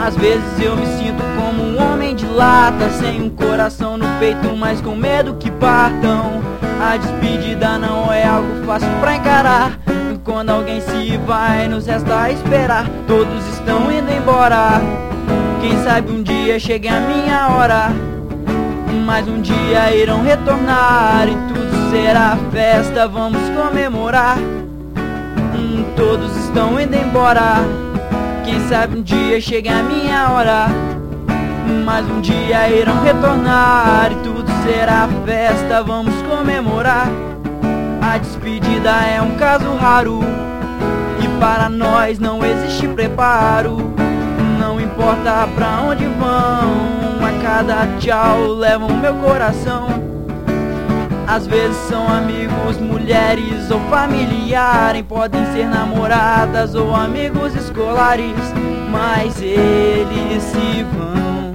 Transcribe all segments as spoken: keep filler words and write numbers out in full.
Às vezes eu me sinto como um homem de lata, sem um coração no peito, mas com medo que partam. A despedida não é algo fácil pra encarar. Quando alguém se vai, nos resta esperar. Todos estão indo embora. Quem sabe um dia chegue a minha hora, mas um dia irão retornar e tudo será festa, vamos comemorar. Hum, todos estão indo embora. Quem sabe um dia chegue a minha hora, mas um dia irão retornar e tudo será festa, vamos comemorar. A despedida é um caso raro e para nós não existe preparo. Não importa pra onde vão, a cada tchau levam meu coração. Às vezes são amigos, mulheres ou familiares, podem ser namoradas ou amigos escolares, mas eles se vão.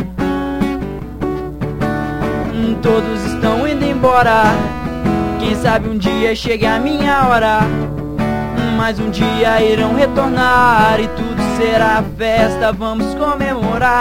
Todos estão indo embora. Quem sabe um dia chegue a minha hora, mas um dia irão retornar e tudo será festa, vamos comemorar.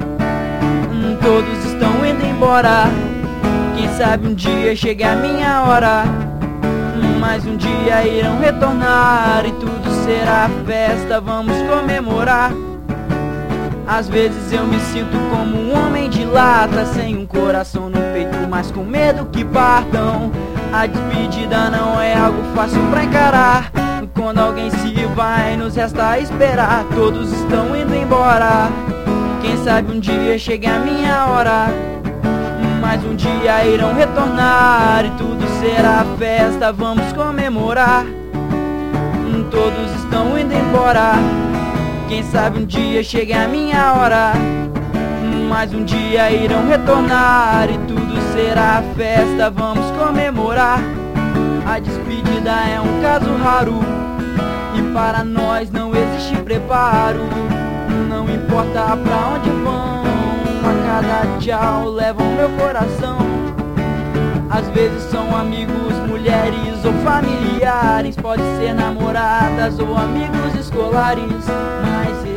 Todos estão indo embora. Quem sabe um dia chegue a minha hora, mas um dia irão retornar e tudo será festa, vamos comemorar. Às vezes eu me sinto como um homem de lata, sem um coração no peito, mas com medo que partam. A despedida não é algo fácil pra encarar. Quando alguém se vai, nos resta esperar. Todos estão indo embora. Quem sabe um dia chegue a minha hora, mas um dia irão retornar e tudo será festa, vamos comemorar. Todos estão indo embora. Quem sabe um dia chegue a minha hora, mas um dia irão retornar e tudo será festa, vamos comemorar. A despedida é um caso raro e para nós não existe preparo. Não importa pra onde vão, a cada tchau levam meu coração. Às vezes são amigos, mulheres ou familiares, pode ser namoradas ou amigos escolares, mas